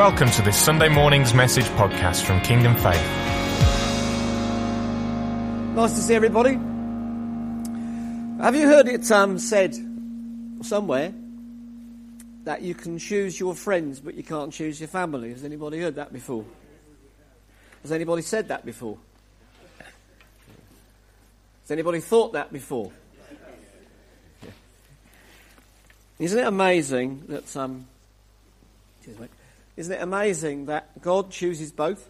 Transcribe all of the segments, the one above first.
Welcome to this Sunday morning's message podcast from Kingdom Faith. Nice to see everybody. Have you heard it said somewhere that you can choose your friends but you can't choose your family? Has anybody heard that before? Has anybody said that before? Has anybody thought that before? Yeah. Isn't it amazing that Isn't it amazing that God chooses both?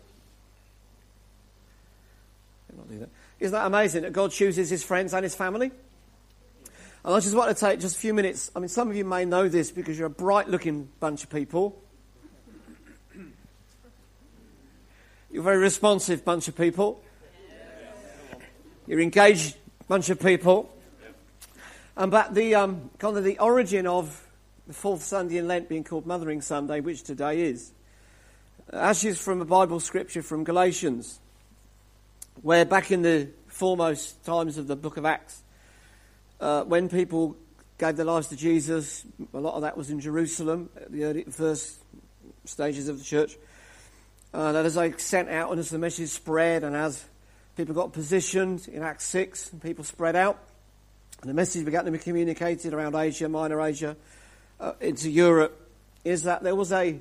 Isn't that amazing that God chooses his friends and his family? And I just want to take just a few minutes. I mean, some of you may know this because you're a bright-looking bunch of people. You're a very responsive bunch of people. You're engaged bunch of people. And but the kind of the origin of the fourth Sunday in Lent being called Mothering Sunday, which today is, actually is from a Bible scripture from Galatians, where back in the foremost times of the book of Acts, when people gave their lives to Jesus, a lot of that was in Jerusalem, at the first stages of the church. And as they sent out and as the message spread and as people got positioned in Acts 6, and people spread out, and the message began to be communicated around Asia, Minor Asia, into Europe, is that there was a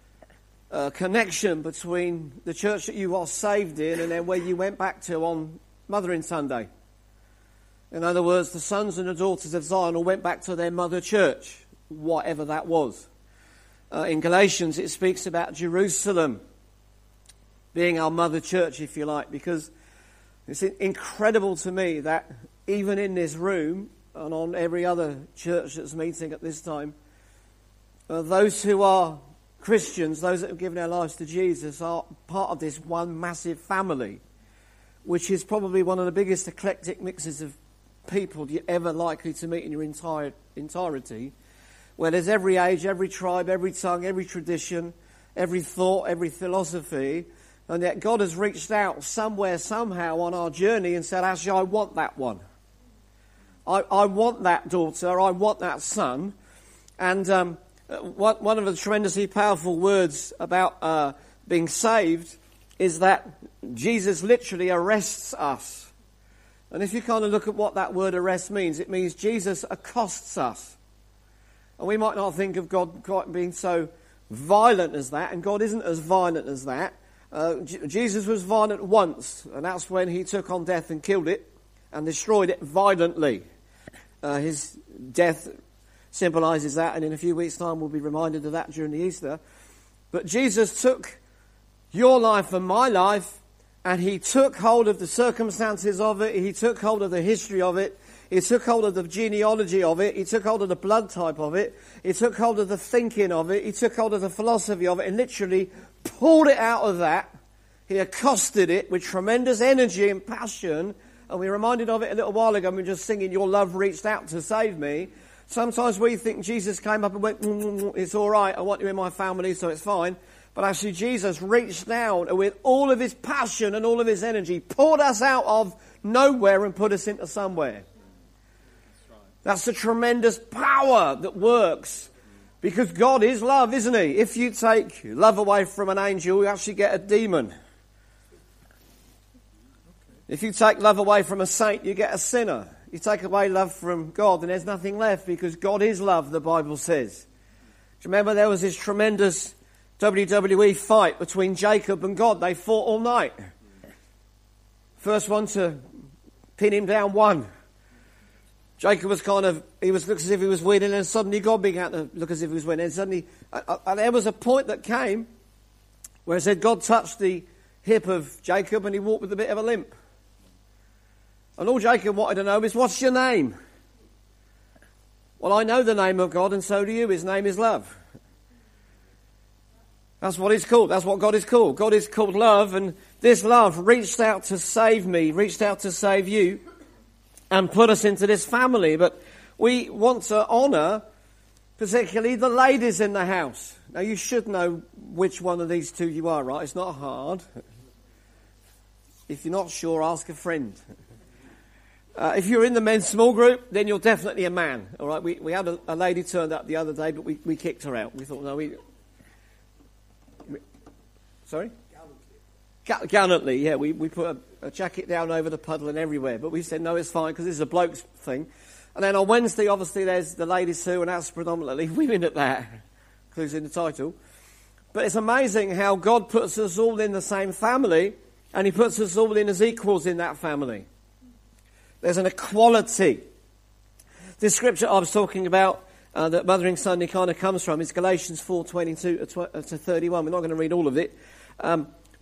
connection between the church that you are saved in and then where you went back to on Mothering Sunday. In other words, the sons and the daughters of Zion all went back to their mother church, whatever that was. In Galatians, it speaks about Jerusalem being our mother church, if you like, because it's incredible to me that even in this room and on every other church that's meeting at this time, those who are Christians, those that have given their lives to Jesus, are part of this one massive family, which is probably one of the biggest eclectic mixes of people you're ever likely to meet in your entirety, where there's every age, every tribe, every tongue, every tradition, every thought, every philosophy, and yet God has reached out somewhere, somehow on our journey and said, actually, I want that one. I want that daughter, I want that son. And one of the tremendously powerful words about being saved is that Jesus literally arrests us. And if you kind of look at what that word arrest means, it means Jesus accosts us. And we might not think of God quite being so violent as that, and God isn't as violent as that. Jesus was violent once, and that's when he took on death and killed it and destroyed it violently. His death symbolises that, and in a few weeks' time we'll be reminded of that during the Easter. But Jesus took your life and my life, and he took hold of the circumstances of it, he took hold of the history of it, he took hold of the genealogy of it, he took hold of the blood type of it, he took hold of the thinking of it, he took hold of the philosophy of it, and literally pulled it out of that. He accosted it with tremendous energy and passion. And we were reminded of it a little while ago when we were just singing, Your Love Reached Out to Save Me. Sometimes we think Jesus came up and went, it's all right, I want you in my family, so it's fine. But actually Jesus reached down and with all of his passion and all of his energy, pulled us out of nowhere and put us into somewhere. That's the tremendous power that works. Because God is love, isn't he? If you take love away from an angel, you actually get a demon. If you take love away from a saint, you get a sinner. You take away love from God, and there's nothing left because God is love, the Bible says. Do you remember there was this tremendous WWE fight between Jacob and God? They fought all night. First one to pin him down won. Jacob was he looked as if he was winning, and suddenly God began to look as if he was winning. And suddenly, there was a point that came where it said God touched the hip of Jacob and he walked with a bit of a limp. And all Jacob wanted to know is, what's your name? Well, I know the name of God, and so do you. His name is love. That's what he's called. That's what God is called. God is called love, and this love reached out to save me, reached out to save you, and put us into this family. But we want to honour particularly the ladies in the house. Now, you should know which one of these two you are, right? It's not hard. If you're not sure, ask a friend. If you're in the men's small group, then you're definitely a man. All right, we had a lady turned up the other day, but we kicked her out. We thought, no, Sorry? Gallantly, yeah. We put a jacket down over the puddle and everywhere. But we said, no, it's fine because this is a bloke's thing. And then on Wednesday, obviously, there's the ladies' too, and that's predominantly women at that. Clues in the title. But it's amazing how God puts us all in the same family, and he puts us all in as equals in that family. There's an equality. This scripture I was talking about that Mothering Sunday kind of comes from is Galatians 4:22 to 31. We're not going to read all of it. But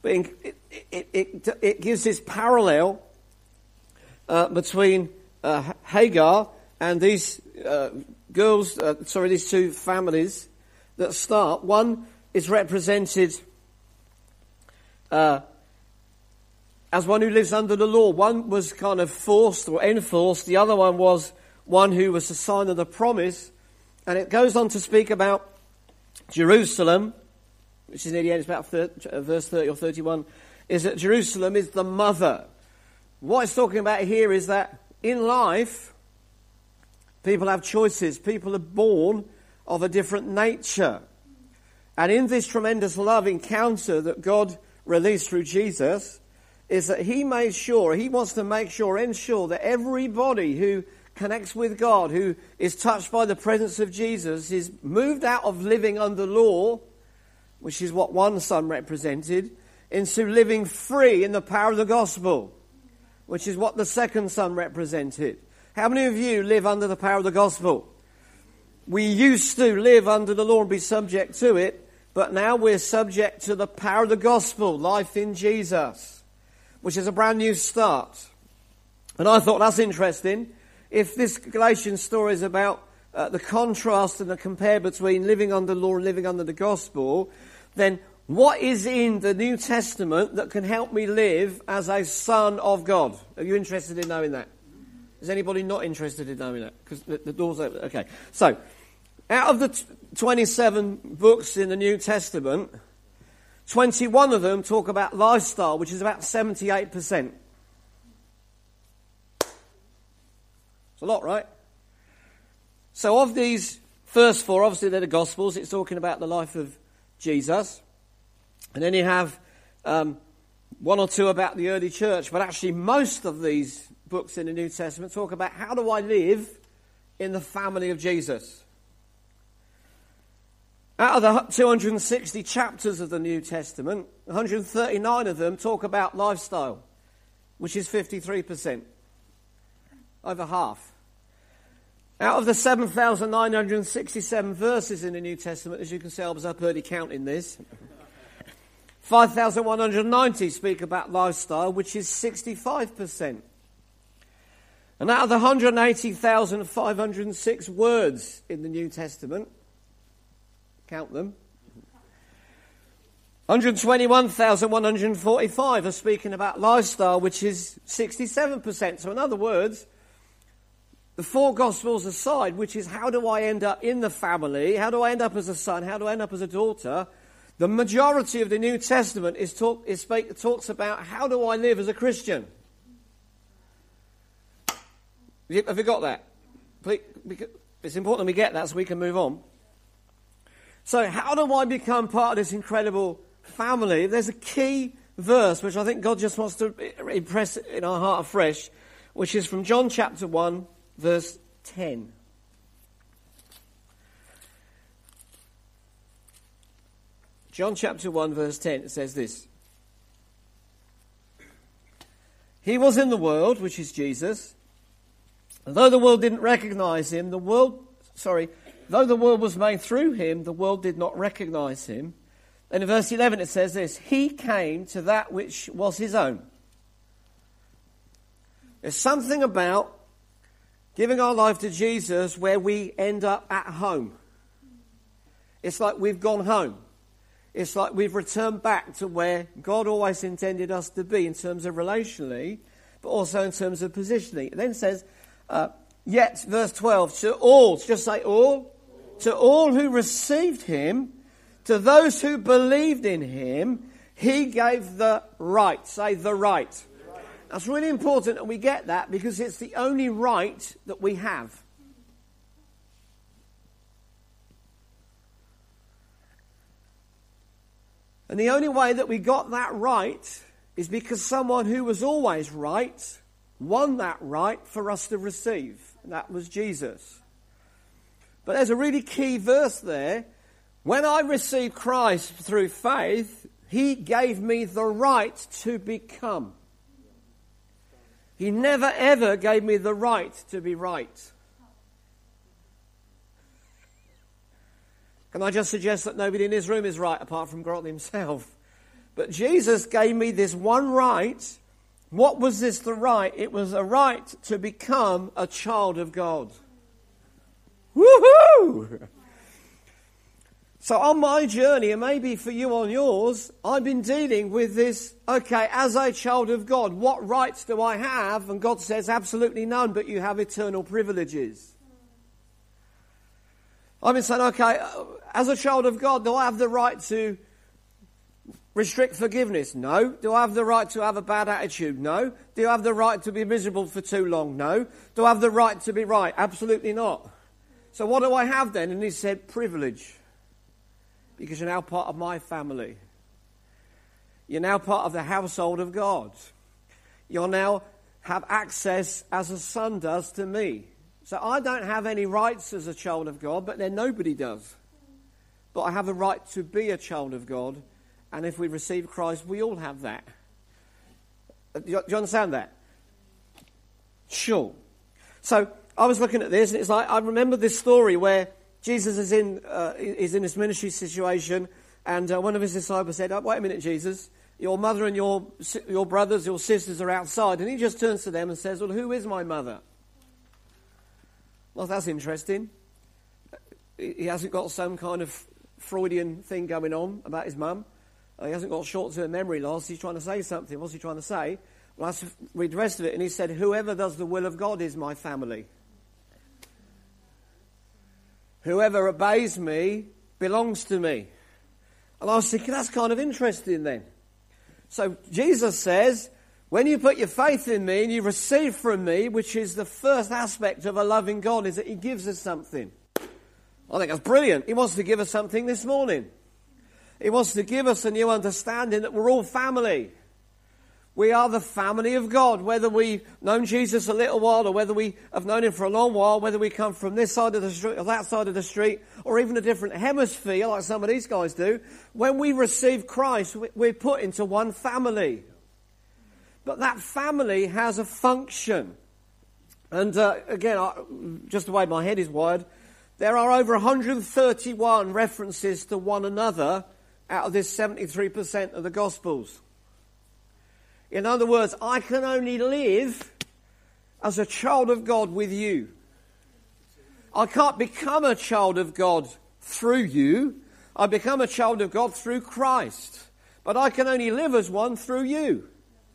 it gives this parallel between Hagar and these these two families that start. One is represented as one who lives under the law. One was kind of forced or enforced. The other one was one who was a sign of the promise. And it goes on to speak about Jerusalem, which is near the end, it's about verse 30 or 31, is that Jerusalem is the mother. What it's talking about here is that in life, people have choices. People are born of a different nature. And in this tremendous love encounter that God released through Jesus, is that he wants to ensure that everybody who connects with God, who is touched by the presence of Jesus, is moved out of living under law, which is what one son represented, into living free in the power of the gospel, which is what the second son represented. How many of you live under the power of the gospel? We used to live under the law and be subject to it, but now we're subject to the power of the gospel, life in Jesus, which is a brand new start. And I thought that's interesting. If this Galatians story is about the contrast and the compare between living under law and living under the gospel, then what is in the New Testament that can help me live as a son of God? Are you interested in knowing that? Is anybody not interested in knowing that? Because the door's open. Okay. So, out of the 27 books in the New Testament, 21 of them talk about lifestyle, which is about 78%. It's a lot, right? So of these first four, obviously they're the Gospels. It's talking about the life of Jesus. And then you have one or two about the early church. But actually most of these books in the New Testament talk about how do I live in the family of Jesus. Out of the 260 chapters of the New Testament, 139 of them talk about lifestyle, which is 53%. Over half. Out of the 7,967 verses in the New Testament, as you can see, I was up early counting this, 5,190 speak about lifestyle, which is 65%. And out of the 180,506 words in the New Testament, count them, 121,145 are speaking about lifestyle, which is 67%. So in other words, the four Gospels aside, which is how do I end up in the family, how do I end up as a son, how do I end up as a daughter, the majority of the New Testament talks about how do I live as a Christian. Have you got that? It's important we get that so we can move on. So how do I become part of this incredible family? There's a key verse which I think God just wants to impress in our heart afresh, which is from John chapter 1, verse 10. John chapter 1, verse 10, it says this. He was in the world, which is Jesus. And though the world didn't recognize him, though the world was made through him, the world did not recognize him. And in verse 11 it says this, he came to that which was his own. There's something about giving our life to Jesus where we end up at home. It's like we've gone home. It's like we've returned back to where God always intended us to be in terms of relationally, but also in terms of positionally. It then says, yet, verse 12, to all, just say all, to all who received him, to those who believed in him, he gave the right. Say the right. That's really important that we get that because it's the only right that we have. And the only way that we got that right is because someone who was always right won that right for us to receive. And that was Jesus. But there's a really key verse there. When I received Christ through faith, he gave me the right to become. He never ever gave me the right to be right. Can I just suggest that nobody in this room is right apart from God himself? But Jesus gave me this one right. What was this the right? It was a right to become a child of God. Woohoo! So on my journey, and maybe for you on yours, I've been dealing with this, okay, as a child of God, what rights do I have? And God says, absolutely none, but you have eternal privileges. I've been saying, okay, as a child of God, do I have the right to restrict forgiveness? No. Do I have the right to have a bad attitude? No. Do I have the right to be miserable for too long? No. Do I have the right to be right? Absolutely not. So what do I have then? And he said, privilege. Because you're now part of my family. You're now part of the household of God. You'll now have access as a son does to me. So I don't have any rights as a child of God, but then nobody does. But I have a right to be a child of God. And if we receive Christ, we all have that. Do you understand that? Sure. So I was looking at this, and it's like I remember this story where Jesus is in this ministry situation, and one of his disciples said, wait a minute, Jesus, your mother and your brothers, your sisters are outside. And he just turns to them and says, well, who is my mother? Well, that's interesting. He hasn't got some kind of Freudian thing going on about his mum. He hasn't got short-term memory loss. He's trying to say something. What's he trying to say? Well, let's read the rest of it. And he said, whoever does the will of God is my family. Whoever obeys me belongs to me. And I was thinking, that's kind of interesting then. So Jesus says, when you put your faith in me and you receive from me, which is the first aspect of a loving God, is that he gives us something. I think that's brilliant. He wants to give us something this morning. He wants to give us a new understanding that we're all family. We are the family of God, whether we've known Jesus a little while or whether we have known him for a long while, whether we come from this side of the street or that side of the street or even a different hemisphere like some of these guys do. When we receive Christ, we're put into one family. But that family has a function. And again, just the way my head is wired, there are over 131 references to one another out of this 73% of the Gospels. In other words, I can only live as a child of God with you. I can't become a child of God through you. I become a child of God through Christ. But I can only live as one through you.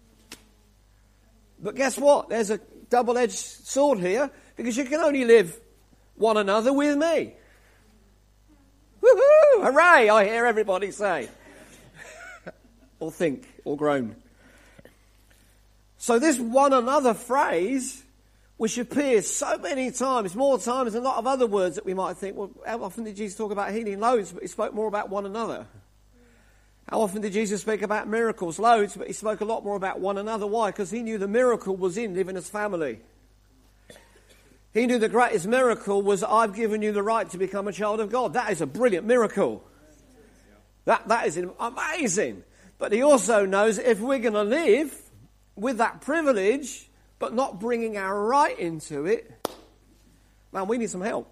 But guess what? There's a double-edged sword here, because you can only live one another with me. Woohoo! Hooray! I hear everybody say. Or think, or groan. So this one another phrase, which appears so many times, more times than a lot of other words that we might think, well, how often did Jesus talk about healing? Loads, but he spoke more about one another. How often did Jesus speak about miracles? Loads, but he spoke a lot more about one another. Why? Because he knew the miracle was in living as family. He knew the greatest miracle was, I've given you the right to become a child of God. That is a brilliant miracle. That is amazing. But he also knows if we're going to live with that privilege, but not bringing our right into it, man, we need some help.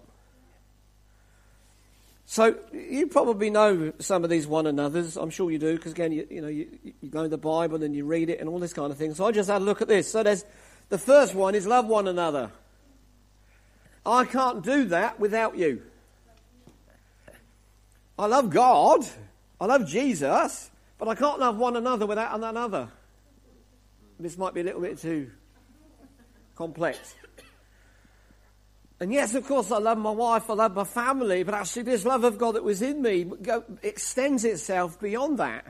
So you probably know some of these one another's. I'm sure you do, because again, you know the Bible and you read it and all this kind of thing. So I just had a look at this. So there's the first one is love one another. I can't do that without you. I love God, I love Jesus, but I can't love one another without another. This might be a little bit too complex. And yes, of course, I love my wife, I love my family, but actually this love of God that was in me extends itself beyond that.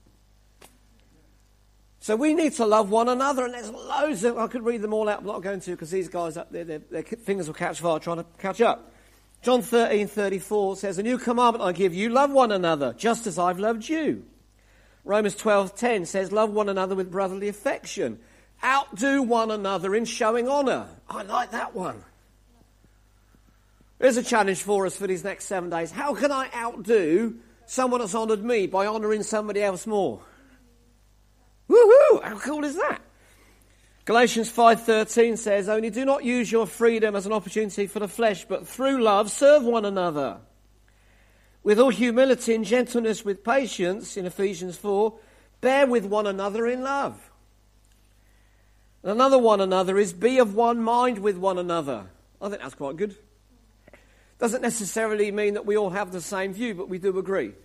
So we need to love one another, and there's loads of, I could read them all out, I'm not going to, because these guys up there, their fingers will catch fire trying to catch up. John 13:34 says, a new commandment I give you, love one another, just as I've loved you. Romans 12:10 says, love one another with brotherly affection. Outdo one another in showing honour. I like that one. Here's a challenge for us for these next 7 days. How can I outdo someone that's honoured me by honouring somebody else more? Woohoo! How cool is that? Galatians 5:13 says, only do not use your freedom as an opportunity for the flesh, but through love serve one another. With all humility and gentleness with patience, in Ephesians 4, bear with one another in love. And another one another is be of one mind with one another. I think that's quite good. Doesn't necessarily mean that we all have the same view, but we do agree.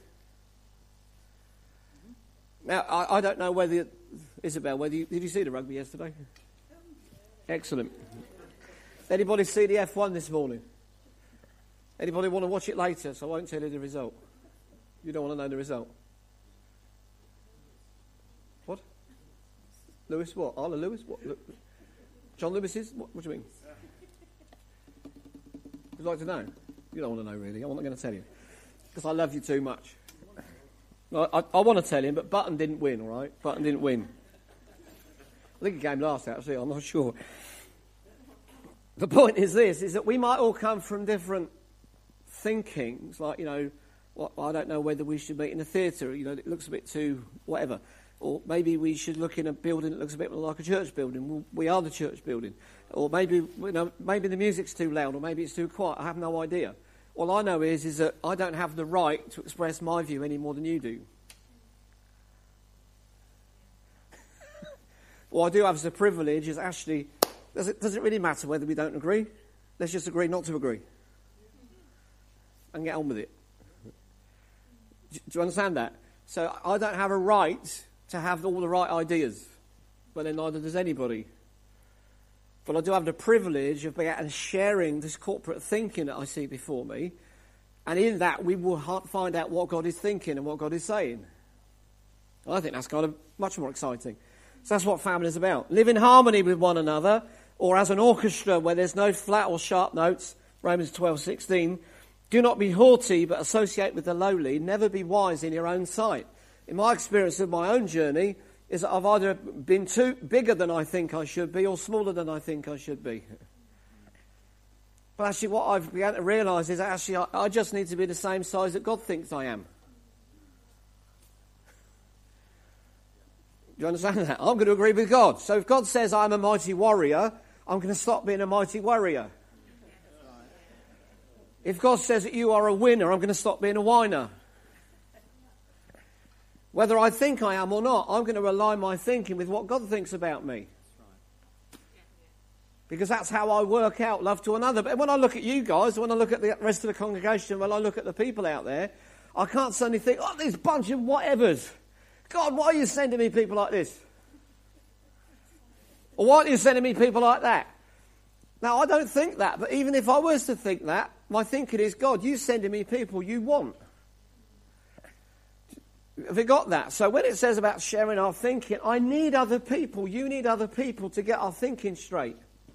Now, I don't know whether, Isabel, did you see the rugby yesterday? Excellent. Anybody see the F1 this morning? Anybody want to watch it later, so I won't tell you the result? You don't want to know the result? What? Lewis what? Arla Lewis? What? John Lewis's? What do you mean? Would you like to know? You don't want to know, really. I'm not going to tell you. Because I love you too much. I want to tell him, but Button didn't win, all right? Button didn't win. I think he came last, actually. I'm not sure. The point is this, is that we might all come from different thinkings, like, I don't know whether we should meet in a theatre, it looks a bit too whatever. Or maybe we should look in a building that looks a bit like a church building. Well, we are the church building. Or maybe the music's too loud, or maybe it's too quiet. I have no idea. All I know is that I don't have the right to express my view any more than you do. What I do have as a privilege is actually, does it really matter whether we don't agree? Let's just agree not to agree. And get on with it. Do you understand that? So I don't have a right to have all the right ideas, but then neither does anybody. But I do have the privilege of being out and sharing this corporate thinking that I see before me, and in that we will find out what God is thinking and what God is saying. I think that's kind of much more exciting. So that's what family is about. Live in harmony with one another, or as an orchestra where there's no flat or sharp notes, Romans 12:16. Do not be haughty, but associate with the lowly. Never be wise in your own sight. In my experience of my own journey, is that I've either been too bigger than I think I should be, or smaller than I think I should be. But actually what I've begun to realise is that actually I just need to be the same size that God thinks I am. Do you understand that? I'm going to agree with God. So if God says I'm a mighty warrior, I'm going to stop being a mighty warrior. If God says that you are a winner, I'm going to stop being a whiner. Whether I think I am or not, I'm going to align my thinking with what God thinks about me. Because that's how I work out love to another. But when I look at you guys, when I look at the rest of the congregation, when I look at the people out there, I can't suddenly think, oh, this bunch of whatevers. God, why are you sending me people like this? Or why aren't you sending me people like that? Now, I don't think that, but even if I was to think that, my thinking is, God, you sending me people you want. Have you got that? So when it says about sharing our thinking, I need other people. You need other people to get our thinking straight.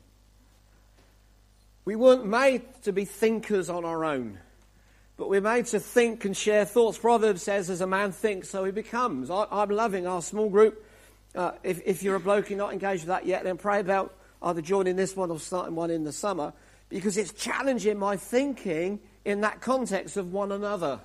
We weren't made to be thinkers on our own, but we're made to think and share thoughts. Proverbs says, as a man thinks, so he becomes. I'm loving our small group. If you're a bloke, you're not engaged with that yet, then pray about either joining this one or starting one in the summer, because it's challenging my thinking in that context of one another.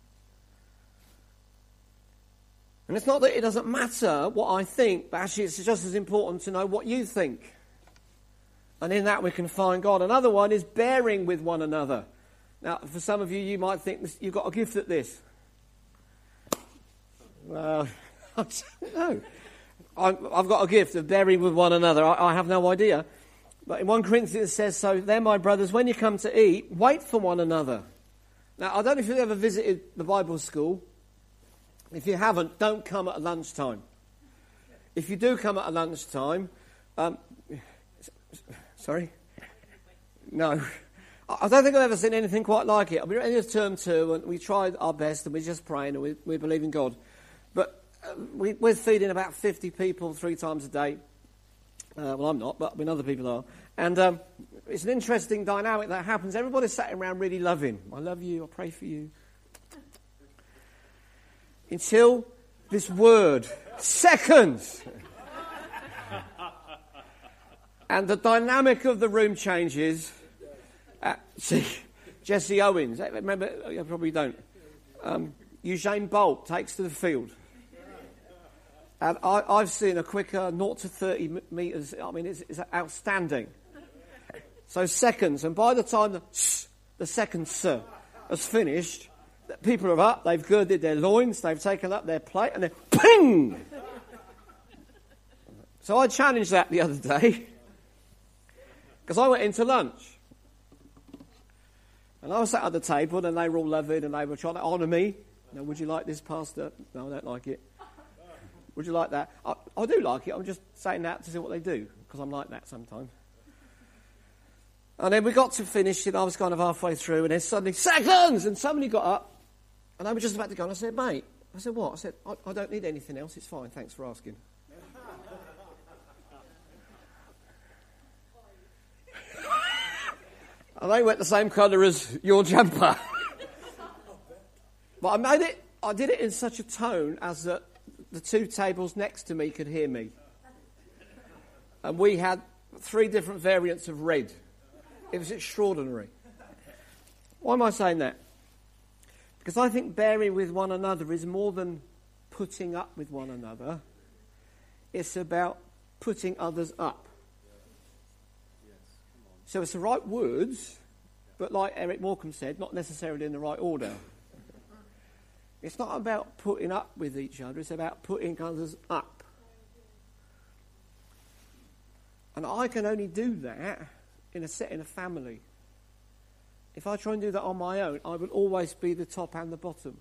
And it's not that it doesn't matter what I think, but actually it's just as important to know what you think. And in that we can find God. Another one is bearing with one another. Now, for some of you, you might think you've got a gift at this. Well, I don't know. I've got a gift of bearing with one another. I have no idea. But in 1 Corinthians it says, so then, my brothers, when you come to eat, wait for one another. Now, I don't know if you've ever visited the Bible school. If you haven't, don't come at lunchtime. If you do come at lunchtime, sorry? No. I don't think I've ever seen anything quite like it. We're in term 2, and we tried our best, and we're just praying, and we believe in God. But we're feeding about 50 people 3 times a day. Well, I'm not, but other people are. And it's an interesting dynamic that happens. Everybody's sat around really loving. I love you, I pray for you. Until this word, seconds. And the dynamic of the room changes. See, Jesse Owens, remember, you probably don't. Usain Bolt takes to the field. And I've seen a quicker 0 to 30 metres. I mean, it's outstanding. So seconds, and by the time the second has finished, people are up, they've girded their loins, they've taken up their plate, and then ping! So I challenged that the other day, because I went into lunch. And I was sat at the table, and they were all loving, and they were trying to honour me. Now, would you like this pasta? No, I don't like it. Would you like that? I do like it. I'm just saying that to see what they do, because I'm like that sometimes. And then we got to finish, and I was kind of halfway through, and then suddenly, seconds! And somebody got up, and they were just about to go, and I said, mate, I said, what? I said, I don't need anything else. It's fine. Thanks for asking. And they went the same colour as your jumper. But I did it in such a tone as that the two tables next to me could hear me. And we had 3 different variants of red. It was extraordinary. Why am I saying that? Because I think bearing with one another is more than putting up with one another. It's about putting others up. So it's the right words, but like Eric Morecambe said, not necessarily in the right order. It's not about putting up with each other, it's about putting others up. And I can only do that in a setting of family. If I try and do that on my own, I will always be the top and the bottom.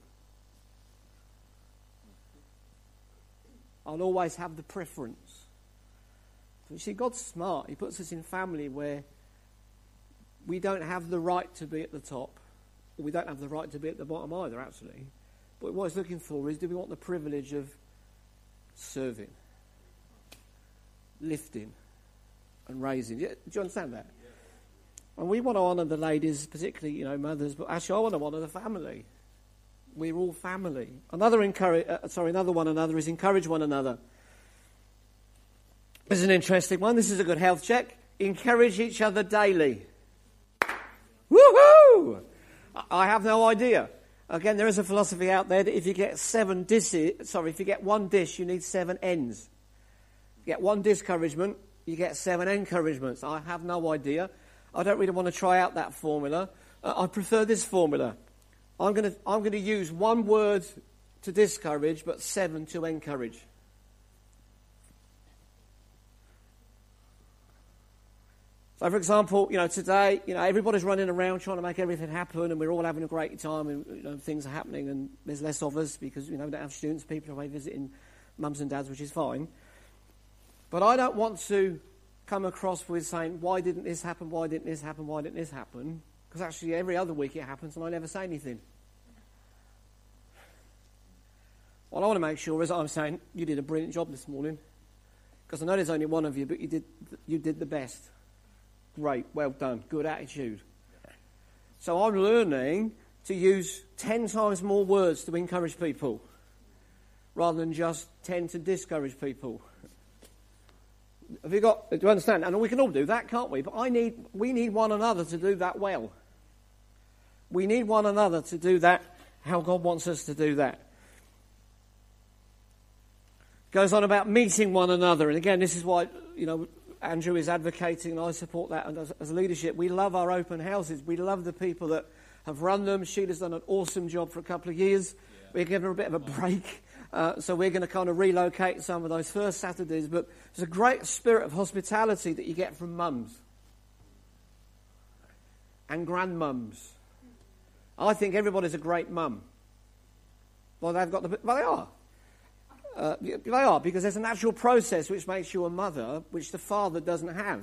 I'll always have the preference. But you see, God's smart. He puts us in family where we don't have the right to be at the top. Or we don't have the right to be at the bottom either, actually. But what he's looking for is, do we want the privilege of serving, lifting, and raising? Do you understand that? And we want to honour the ladies, particularly, mothers, but actually I want to honour the family. We're all family. Another one another is encourage one another. This is an interesting one. This is a good health check. Encourage each other daily. Woohoo! I have no idea. Again, there is a philosophy out there that if you get one dish, you need 7 ends. If you get 1 discouragement, you get 7 encouragements. I have no idea. I don't really want to try out that formula. I prefer this formula. I'm going to use 1 word to discourage, but 7 to encourage. So, for example, today, everybody's running around trying to make everything happen, and we're all having a great time, and things are happening, and there's less of us because we don't have students, people are away visiting mums and dads, which is fine. But I don't want to come across with saying, why didn't this happen, why didn't this happen, why didn't this happen? Because actually every other week it happens and I never say anything. What I want to make sure is I'm saying, you did a brilliant job this morning. Because I know there's only one of you, but you did the best. Great, well done, good attitude. So I'm learning to use 10 times more words to encourage people rather than just 10 to discourage people. Do you understand? And we can all do that, can't we? But we need one another to do that well. We need one another to do that how God wants us to do that. Goes on about meeting one another. And again, this is why, Andrew is advocating, and I support that. And as leadership, we love our open houses. We love the people that have run them. Sheila's done an awesome job for a couple of years. Yeah. We're giving her a bit of a break. So we're going to kind of relocate some of those first Saturdays. But there's a great spirit of hospitality that you get from mums and grandmums. I think everybody's a great mum. Well, they are. They are, because there's a natural process which makes you a mother, which the father doesn't have.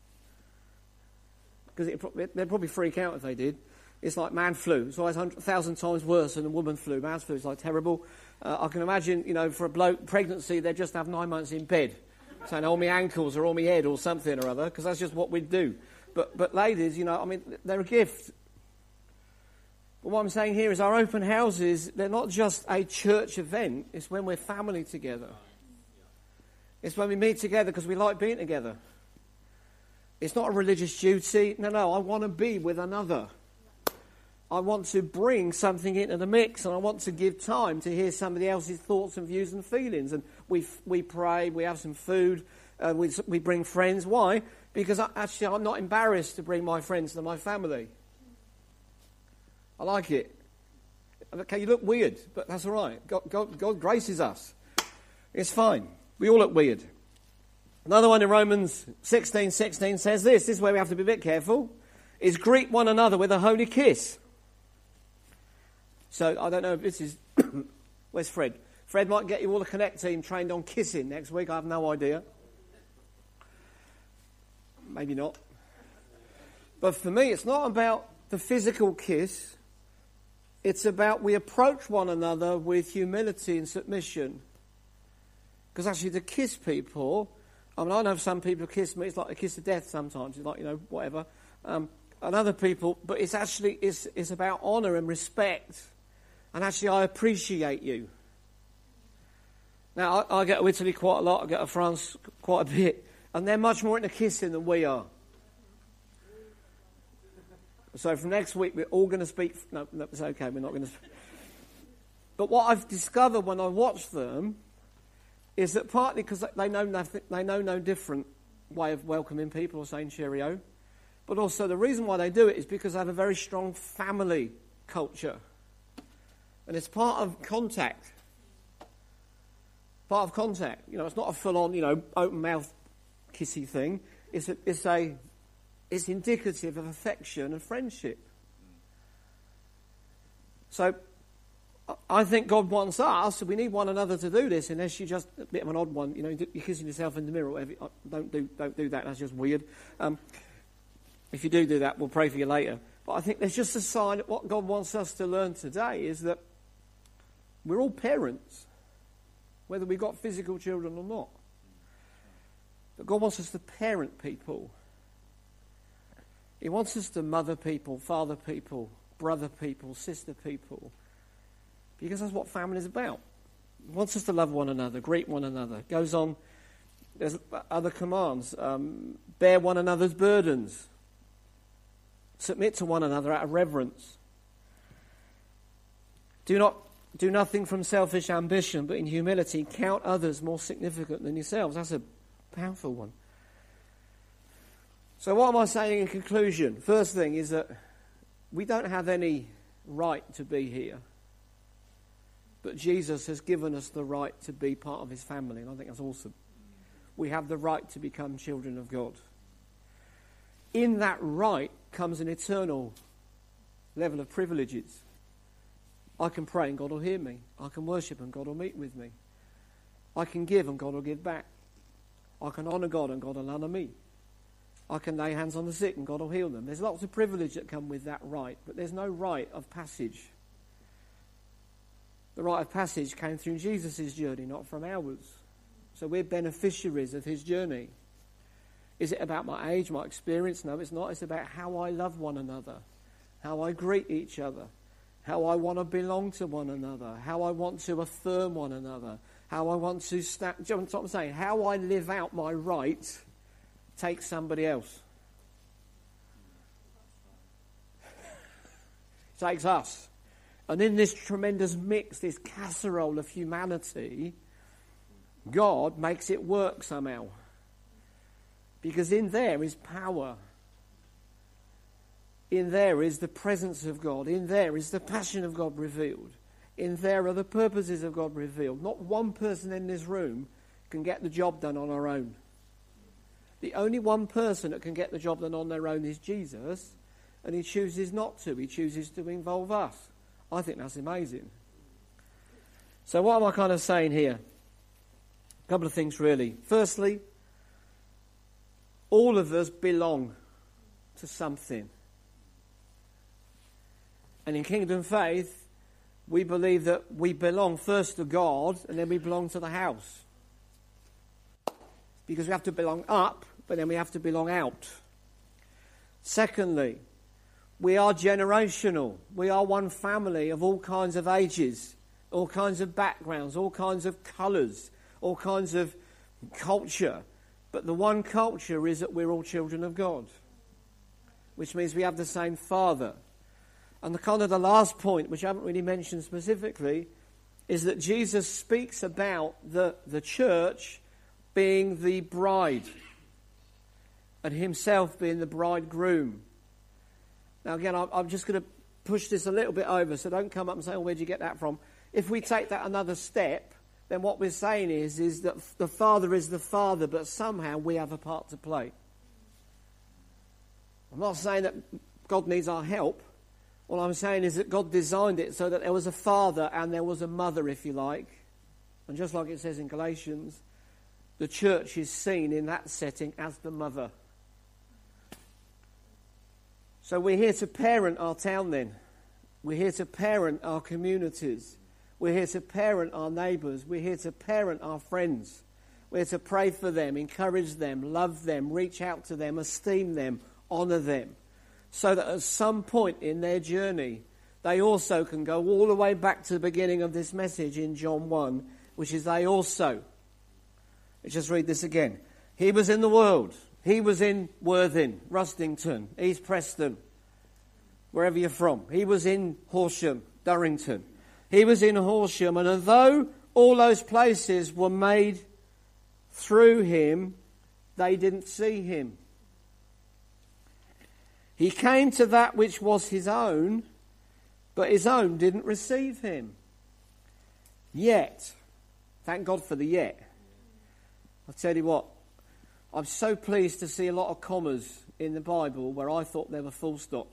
Because they'd probably freak out if they did. It's like man flu. It's always 100,000 times worse than a woman flu. Man's flu is like terrible. I can imagine, for a bloke, pregnancy, they'd just have 9 months in bed, saying, my ankles or my head or something or other, because that's just what we'd do. But ladies, they're a gift. But what I'm saying here is our open houses, they're not just a church event. It's when we're family together. It's when we meet together because we like being together. It's not a religious duty. No, I want to be with another. I want to bring something into the mix, and I want to give time to hear somebody else's thoughts and views and feelings. And we pray, we have some food, we bring friends. Why? Because I'm not embarrassed to bring my friends to my family. I like it. Okay, you look weird, but that's all right. God graces us. It's fine. We all look weird. Another one in Romans 16:16 says this is where we have to be a bit careful, is greet one another with a holy kiss. So, I don't know if this is... Where's Fred? Fred might get you all the Connect team trained on kissing next week. I have no idea. Maybe not. But for me, it's not about the physical kiss. It's about we approach one another with humility and submission. Because actually to kiss people... I know some people kiss me. It's like a kiss of death sometimes. It's like, whatever. And other people... But it's actually... It's about honour and respect. And actually, I appreciate you. Now, I get to Italy quite a lot. I get to France quite a bit. And they're much more into kissing than we are. So from next week, we're all going to speak... No, it's okay. We're not going to... But what I've discovered when I watch them is that partly because they know no different way of welcoming people or saying cheerio. But also the reason why they do it is because they have a very strong family culture. And it's part of contact. Part of contact. It's not a full-on, open-mouth kissy thing. It's indicative of affection and friendship. So I think God wants us, we need one another to do this, unless you're just a bit of an odd one. You're kissing yourself in the mirror or whatever. Don't do that, that's just weird. If you do that, we'll pray for you later. But I think there's just a sign that what God wants us to learn today is that we're all parents, whether we've got physical children or not. But God wants us to parent people. He wants us to mother people, father people, brother people, sister people. Because that's what family is about. He wants us to love one another, greet one another. Goes on, there's other commands. Bear one another's burdens. Submit to one another out of reverence. Do nothing from selfish ambition, but in humility count others more significant than yourselves. That's a powerful one. So what am I saying in conclusion? First thing is that we don't have any right to be here. But Jesus has given us the right to be part of his family, and I think that's awesome. We have the right to become children of God. In that right comes an eternal level of privileges. I can pray and God will hear me. I can worship and God will meet with me. I can give and God will give back. I can honour God and God will honour me. I can lay hands on the sick and God will heal them. There's lots of privilege that come with that right, but there's no right of passage. The rite of passage came through Jesus' journey, not from ours. So we're beneficiaries of his journey. Is it about my age, my experience? No, it's not. It's about how I love one another, how I greet each other, how I want to belong to one another, how I want to affirm one another, how I want to stand. Do you know what I'm saying? How I live out my right takes somebody else. Takes us. And in this tremendous mix, this casserole of humanity, God makes it work somehow. Because in there is power. In there is the presence of God. In there is the passion of God revealed. In there are the purposes of God revealed. Not one person in this room can get the job done on our own. The only one person that can get the job done on their own is Jesus, and he chooses not to. He chooses to involve us. I think that's amazing. So what am I kind of saying here? A couple of things really. Firstly, all of us belong to something. And in Kingdom Faith, we believe that we belong first to God and then we belong to the house. Because we have to belong up, but then we have to belong out. Secondly, We are generational. We are one family of all kinds of ages, all kinds of backgrounds, all kinds of colours, all kinds of culture. But the one culture is that we're all children of God, which means we have the same Father. And the last point, which I haven't really mentioned specifically, is that Jesus speaks about the church being the bride and himself being the bridegroom. Now again, I'm just going to push this a little bit over, so don't come up and say, oh, where'd you get that from? If we take that another step, then what we're saying is that the Father is the Father, but somehow we have a part to play. I'm not saying that God needs our help. All I'm saying is that God designed it so that there was a father and there was a mother, if you like. And just like it says in Galatians, the church is seen in that setting as the mother. So we're here to parent our town then. We're here to parent our communities. We're here to parent our neighbours. We're here to parent our friends. We're here to pray for them, encourage them, love them, reach out to them, esteem them, honour them. So that at some point in their journey, they also can go all the way back to the beginning of this message in John 1, which is they also. Let's just read this again. He was in the world. He was in Worthing, Rustington, East Preston, wherever you're from. He was in Horsham, Durrington. He was in Horsham, and although all those places were made through him, they didn't see him. He came to that which was his own, but his own didn't receive him. Yet, thank God for the yet. I'll tell you what, I'm so pleased to see a lot of commas in the Bible where I thought there were full stops.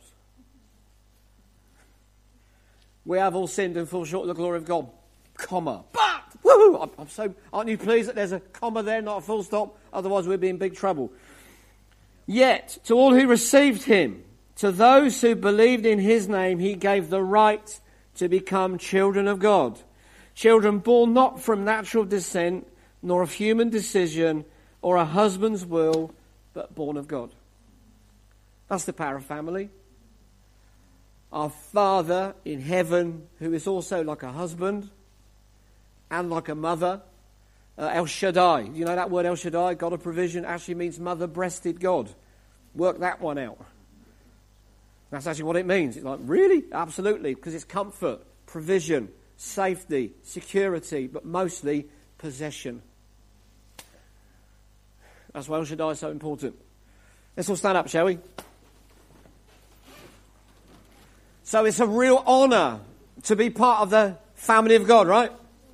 We have all sinned and fall short of the glory of God, comma. But, woo! Aren't you pleased that there's a comma there, not a full stop? Otherwise we'd be in big trouble. Yet, to all who received him, to those who believed in his name, he gave the right to become children of God. Children born not from natural descent, nor of human decision, or a husband's will, but born of God. That's the power of family. Our Father in heaven, who is also like a husband and like a mother. El Shaddai, you know that word El Shaddai, God of provision, actually means mother-breasted God. Work that one out. That's actually what it means. It's like, really? Absolutely, because it's comfort, provision, safety, security, but mostly possession. That's why El Shaddai is so important. Let's all stand up, shall we? So it's a real honour to be part of the family of God, right?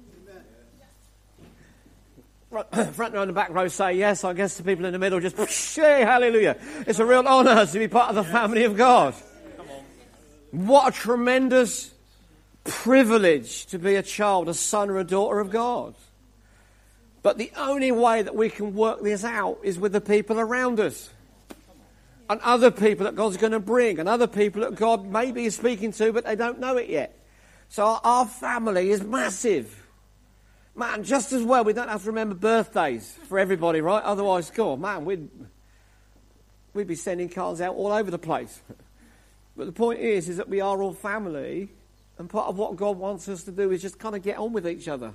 Front row and the back row say yes. I guess the people in the middle just say hallelujah. It's a real honour to be part of the family of God. What a tremendous privilege to be a child, a son or a daughter of God. But the only way that we can work this out is with the people around us. And other people that God's going to bring. And other people that God maybe is speaking to, but they don't know it yet. So our family is massive. Man, just as well, we don't have to remember birthdays for everybody, right? Otherwise, God, man, we'd be sending cards out all over the place. But the point is that we are all family, and part of what God wants us to do is just kind of get on with each other.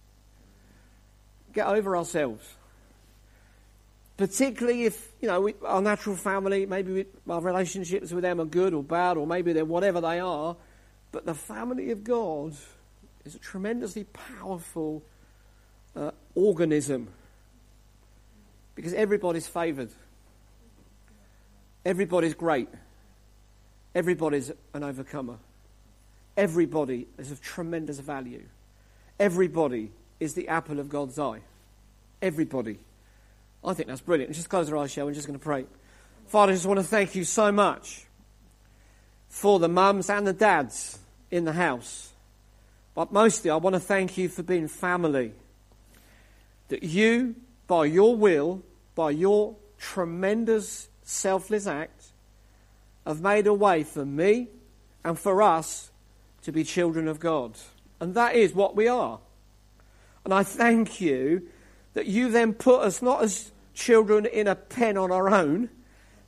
Get over ourselves. Particularly if, our natural family, maybe our relationships with them are good or bad, or maybe they're whatever they are. But the family of God is a tremendously powerful organism, because everybody's favoured. Everybody's great. Everybody's an overcomer. Everybody is of tremendous value. Everybody is the apple of God's eye. Everybody. I think that's brilliant. Let's just close our eyes, shall we? We're just going to pray. Father, I just want to thank you so much for the mums and the dads in the house. But mostly, I want to thank you for being family. That you, by your will, by your tremendous selfless act, have made a way for me and for us to be children of God. And that is what we are. And I thank you that you then put us not as children in a pen on our own,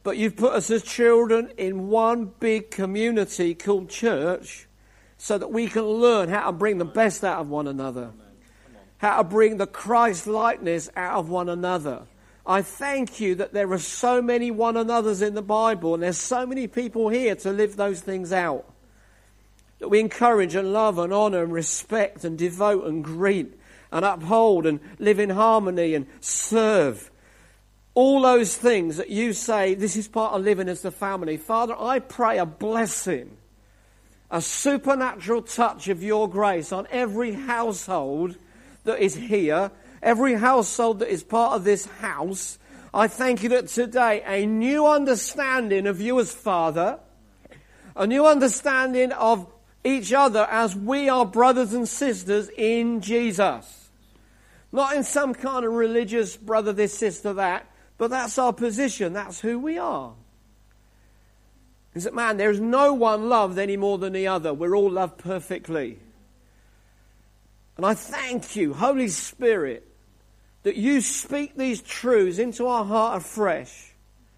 but you've put us as children in one big community called church so that we can learn how to bring the best out of one another, how to bring the Christ-likeness out of one another. I thank you that there are so many one another's in the Bible, and there's so many people here to live those things out. That we encourage and love and honour and respect and devote and greet and uphold and live in harmony and serve. All those things that you say, this is part of living as the family. Father, I pray a blessing, a supernatural touch of your grace on every household that is here, every household that is part of this house. I thank you that today a new understanding of you as Father, a new understanding of each other as we are brothers and sisters in Jesus. Not in some kind of religious brother this, sister that, but that's our position. That's who we are. Is that, man, there's no one loved any more than the other. We're all loved perfectly. And I thank you, Holy Spirit, that you speak these truths into our heart afresh.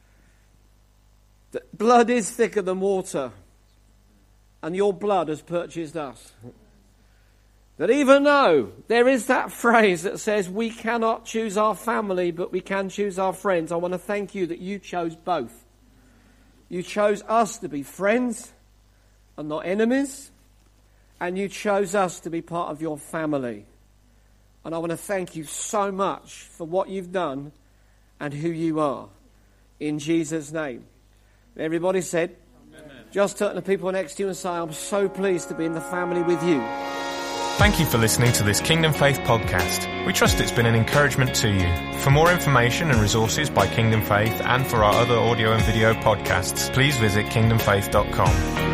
That blood is thicker than water, and your blood has purchased us. That even though there is that phrase that says we cannot choose our family, but we can choose our friends, I want to thank you that you chose both. You chose us to be friends and not enemies, and you chose us to be part of your family. And I want to thank you so much for what you've done and who you are. In Jesus' name. Everybody said, amen. Just turn to people next to you and say, I'm so pleased to be in the family with you. Thank you for listening to this Kingdom Faith podcast. We trust it's been an encouragement to you. For more information and resources by Kingdom Faith and for our other audio and video podcasts, please visit kingdomfaith.com.